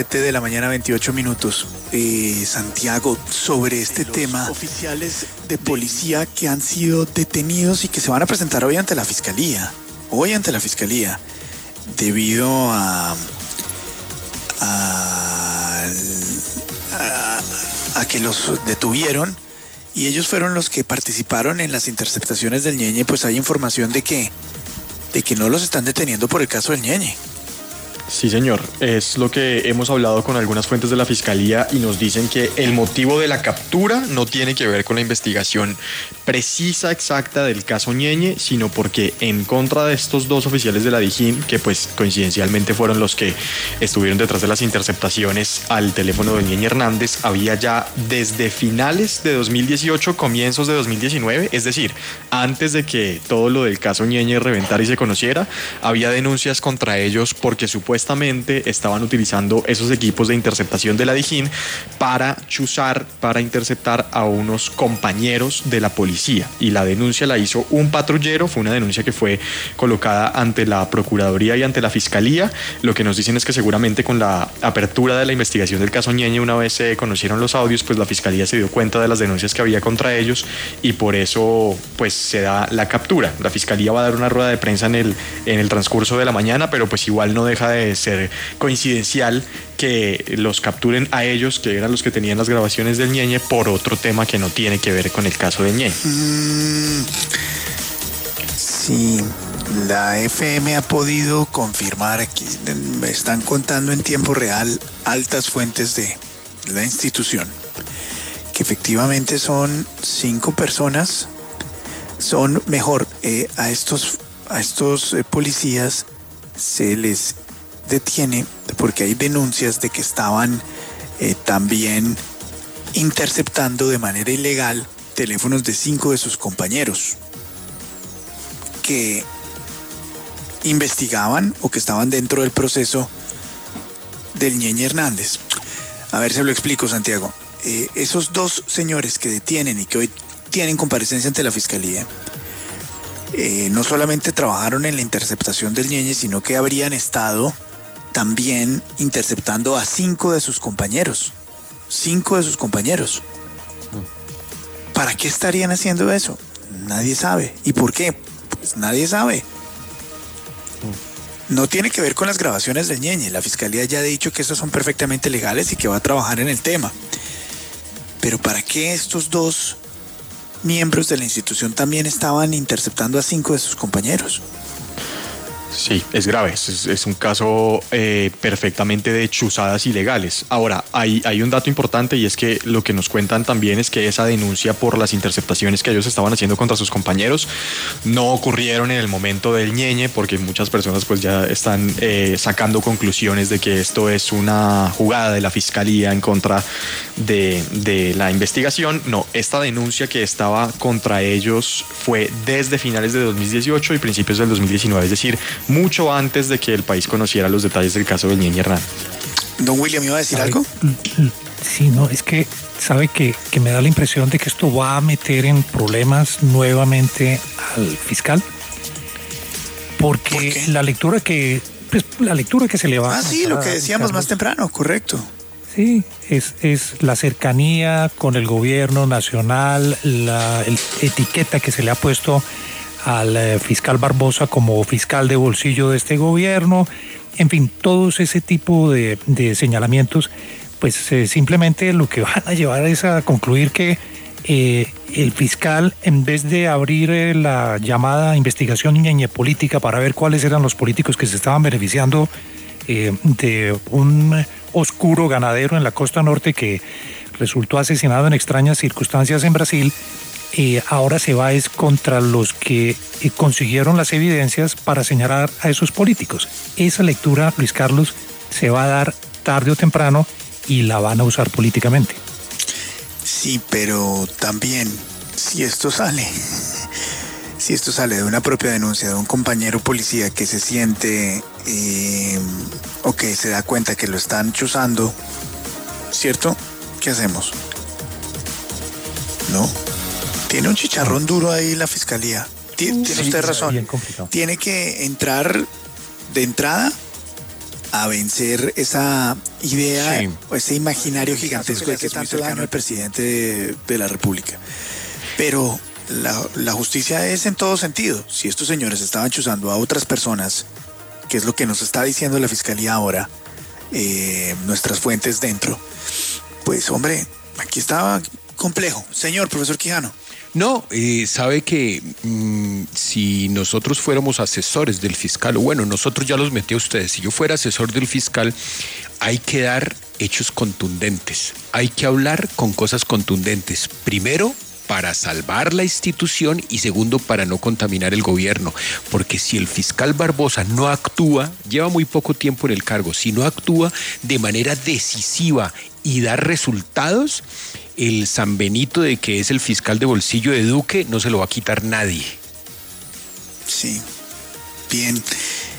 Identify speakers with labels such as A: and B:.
A: de la mañana, 28 minutos. Santiago, sobre este tema, oficiales de policía que han sido detenidos y que se van a presentar hoy ante la fiscalía. Debido a que los detuvieron y ellos fueron los que participaron en las interceptaciones del Ñeñe. Pues hay información de que no los están deteniendo por el caso del Ñeñe.
B: Sí, señor. Es lo que hemos hablado con algunas fuentes de la Fiscalía y nos dicen que el motivo de la captura no tiene que ver con la investigación precisa, exacta del caso Ñeñe, sino porque en contra de estos dos oficiales de la Dijín, que pues coincidencialmente fueron los que estuvieron detrás de las interceptaciones al teléfono de Ñeñe Hernández, había ya desde finales de 2018, comienzos de 2019, es decir, antes de que todo lo del caso Ñeñe reventara y se conociera, había denuncias contra ellos porque supuestamente estaban utilizando esos equipos de interceptación de la Dijín para chuzar, para interceptar a unos compañeros de la policía. Y la denuncia la hizo un patrullero, fue una denuncia que fue colocada ante la Procuraduría y ante la Fiscalía. Lo que nos dicen es que seguramente con la apertura de la investigación del caso Ñeñe, una vez se conocieron los audios, pues la Fiscalía se dio cuenta de las denuncias que había contra ellos y por eso pues se da la captura. La Fiscalía va a dar una rueda de prensa en el transcurso de la mañana, pero pues igual no deja de ser coincidencial que los capturen a ellos, que eran los que tenían las grabaciones del Ñeñe, por otro tema que no tiene que ver con el caso del Ñeñe.
A: Sí, la FM ha podido confirmar, aquí me están contando en tiempo real altas fuentes de la institución, que efectivamente son 5 personas, a estos policías se les detiene porque hay denuncias de que estaban también interceptando de manera ilegal teléfonos de 5 de sus compañeros que investigaban o que estaban dentro del proceso del Ñeñe Hernández. A ver, se lo explico, Santiago. Esos 2 señores que detienen y que hoy tienen comparecencia ante la Fiscalía, no solamente trabajaron en la interceptación del Ñeñe, sino que habrían estado también interceptando a 5 de sus compañeros. 5 de sus compañeros. ¿Para qué estarían haciendo eso? Nadie sabe. ¿Y por qué? Pues nadie sabe. No tiene que ver con las grabaciones del Ñeñe. La Fiscalía ya ha dicho que esos son perfectamente legales y que va a trabajar en el tema. Pero ¿para qué estos 2 miembros de la institución también estaban interceptando a 5 de sus compañeros?
B: Sí, es grave, es un caso perfectamente de chuzadas ilegales. Ahora, hay un dato importante y es que lo que nos cuentan también es que esa denuncia por las interceptaciones que ellos estaban haciendo contra sus compañeros no ocurrieron en el momento del Ñeñe, porque muchas personas pues ya están sacando conclusiones de que esto es una jugada de la Fiscalía en contra de la investigación. No, esta denuncia que estaba contra ellos fue desde finales de 2018 y principios del 2019, es decir, mucho antes de que el país conociera los detalles del caso del Ñeñe Hernández.
A: Don William, ¿iba a decir algo?
C: Sí, no, es que sabe que me da la impresión de que esto va a meter en problemas nuevamente al fiscal, porque la lectura que se le va a...
A: sí, lo que decíamos más temprano, correcto.
C: Sí, es la cercanía con el gobierno nacional, la etiqueta que se le ha puesto al fiscal Barbosa como fiscal de bolsillo de este gobierno, en fin, todos ese tipo de señalamientos, pues simplemente lo que van a llevar es a concluir que el fiscal, en vez de abrir la llamada investigación Ñeñe política para ver cuáles eran los políticos que se estaban beneficiando de un oscuro ganadero en la costa norte que resultó asesinado en extrañas circunstancias en Brasil, ahora se va es contra los que consiguieron las evidencias para señalar a esos políticos. Esa lectura, Luis Carlos, se va a dar tarde o temprano y la van a usar políticamente.
A: Sí, pero también, si esto sale de una propia denuncia de un compañero policía que se siente o que se da cuenta que lo están chuzando, ¿cierto? ¿Qué hacemos? ¿No? Tiene un chicharrón duro ahí la Fiscalía. Tiene usted razón. Tiene que entrar de entrada a vencer esa idea,
D: Sí.
A: o ese imaginario gigantesco de que tanto daño al presidente de la República. Pero la justicia es en todo sentido. Si estos señores estaban chuzando a otras personas, que es lo que nos está diciendo la Fiscalía ahora, nuestras fuentes dentro, pues hombre, aquí estaba complejo. Señor profesor Quijano.
D: No, sabe que si nosotros fuéramos asesores del fiscal, o bueno, nosotros ya los metí a ustedes, si yo fuera asesor del fiscal, hay que dar hechos contundentes, hay que hablar con cosas contundentes. Primero, para salvar la institución y segundo, para no contaminar el gobierno. Porque si el fiscal Barbosa no actúa, lleva muy poco tiempo en el cargo, si no actúa de manera decisiva y da resultados, el San Benito de que es el fiscal de bolsillo de Duque no se lo va a quitar nadie.
A: Sí, bien.